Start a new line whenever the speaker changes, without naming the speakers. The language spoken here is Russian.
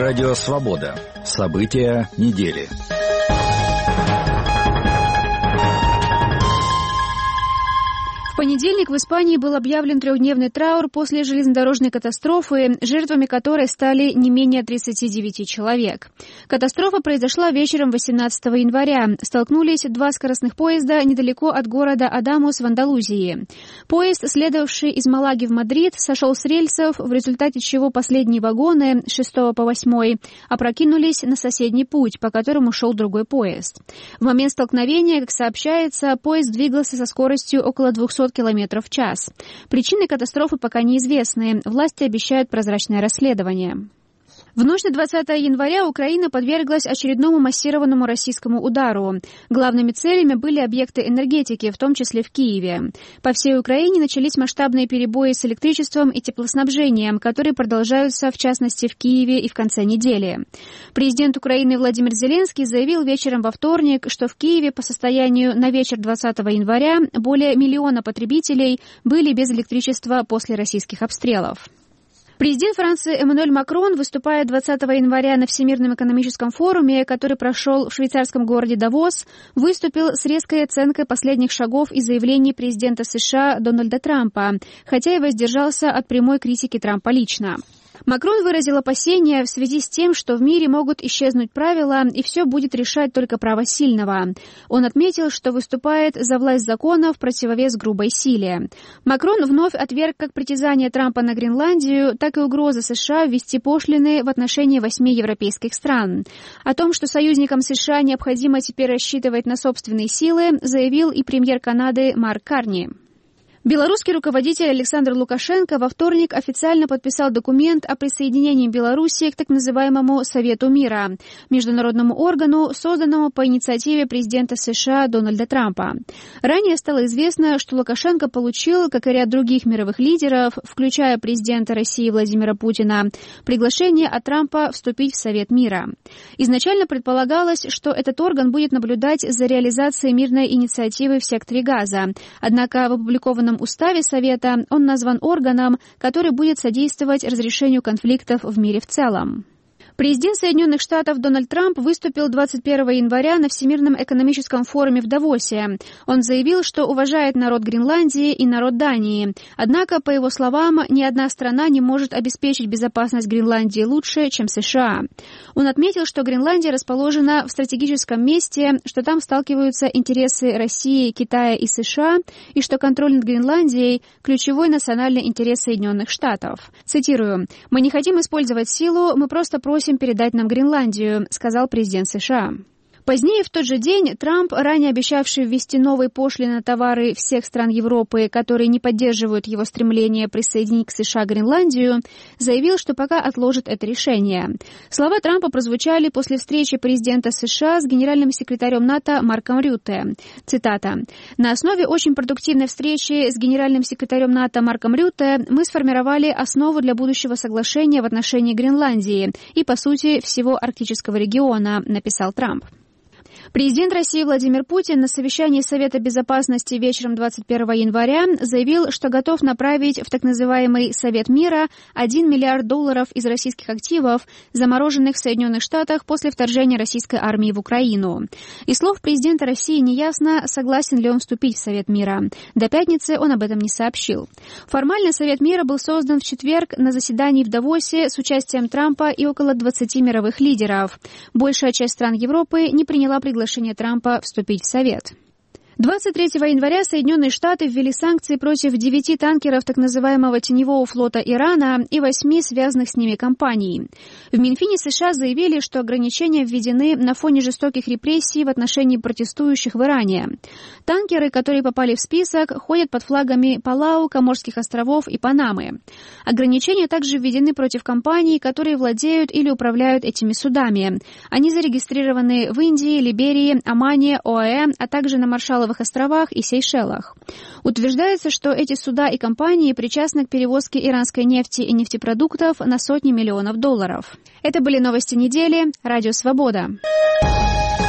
Радио «Свобода». События недели.
В понедельник в Испании был объявлен трехдневный траур после железнодорожной катастрофы, жертвами которой стали не менее 39 человек. Катастрофа произошла вечером 18 января. Столкнулись два скоростных поезда недалеко от города Адамус в Андалузии. Поезд, следовавший из Малаги в Мадрид, сошел с рельсов, в результате чего последние вагоны с 6 по 8 опрокинулись на соседний путь, по которому шел другой поезд. В момент столкновения, как сообщается, поезд двигался со скоростью около 200 км в час. Причины катастрофы пока неизвестны. Власти обещают прозрачное расследование. В ночь на 20 января Украина подверглась очередному массированному российскому удару. Главными целями были объекты энергетики, в том числе в Киеве. По всей Украине начались масштабные перебои с электричеством и теплоснабжением, которые продолжаются, в частности, в Киеве и в конце недели. Президент Украины Владимир Зеленский заявил вечером во вторник, что в Киеве по состоянию на вечер 20 января более 1 миллиона потребителей были без электричества после российских обстрелов. Президент Франции Эммануэль Макрон, выступая 20 января на Всемирном экономическом форуме, который прошел в швейцарском городе Давос, выступил с резкой оценкой последних шагов и заявлений президента США Дональда Трампа, хотя и воздержался от прямой критики Трампа лично. Макрон выразил опасения в связи с тем, что в мире могут исчезнуть правила, и все будет решать только право сильного. Он отметил, что выступает за власть закона в противовес грубой силе. Макрон вновь отверг как притязания Трампа на Гренландию, так и угрозы США ввести пошлины в отношении 8 европейских стран. О том, что союзникам США необходимо теперь рассчитывать на собственные силы, заявил и премьер Канады Марк Карни. Белорусский руководитель Александр Лукашенко во вторник официально подписал документ о присоединении Беларуси к так называемому Совету мира, международному органу, созданному по инициативе президента США Дональда Трампа. Ранее стало известно, что Лукашенко получил, как и ряд других мировых лидеров, включая президента России Владимира Путина, приглашение от Трампа вступить в Совет мира. Изначально предполагалось, что этот орган будет наблюдать за реализацией мирной инициативы в секторе Газа, однако в опубликованном уставе Совета он назван органом, который будет содействовать разрешению конфликтов в мире в целом. Президент Соединенных Штатов Дональд Трамп выступил 21 января на Всемирном экономическом форуме в Давосе. Он заявил, что уважает народ Гренландии и народ Дании. Однако, по его словам, ни одна страна не может обеспечить безопасность Гренландии лучше, чем США. Он отметил, что Гренландия расположена в стратегическом месте, что там сталкиваются интересы России, Китая и США, и что контроль над Гренландией – ключевой национальный интерес Соединенных Штатов. Цитирую: «Мы не хотим использовать силу, мы просто просим передать нам Гренландию», — сказал президент США. Позднее в тот же день Трамп, ранее обещавший ввести новые пошлины на товары всех стран Европы, которые не поддерживают его стремление присоединить к США Гренландию, заявил, что пока отложит это решение. Слова Трампа прозвучали после встречи президента США с генеральным секретарем НАТО Марком Рютте. Цитата: «На основе очень продуктивной встречи с генеральным секретарем НАТО Марком Рютте мы сформировали основу для будущего соглашения в отношении Гренландии и, по сути, всего арктического региона», написал Трамп. Президент России Владимир Путин на совещании Совета безопасности вечером 21 января заявил, что готов направить в так называемый Совет мира $1 миллиард из российских активов, замороженных в Соединенных Штатах после вторжения российской армии в Украину. Из слов президента России неясно, согласен ли он вступить в Совет мира. До пятницы он об этом не сообщил. Формально Совет мира был создан в четверг на заседании в Давосе с участием Трампа и около 20 мировых лидеров. Большая часть стран Европы не приняла приглашение Трампа вступить в Совет. 23 января Соединенные Штаты ввели санкции против 9 танкеров так называемого теневого флота Ирана и 8 связанных с ними компаний. В Минфине США заявили, что ограничения введены на фоне жестоких репрессий в отношении протестующих в Иране. Танкеры, которые попали в список, ходят под флагами Палау, Коморских островов и Панамы. Ограничения также введены против компаний, которые владеют или управляют этими судами. Они зарегистрированы в Индии, Либерии, Омане, ОАЭ, а также на Маршалловых островах и Сейшелах. Утверждается, что эти суда и компании причастны к перевозке иранской нефти и нефтепродуктов на сотни миллионов долларов. Это были новости недели. Радио «Свобода».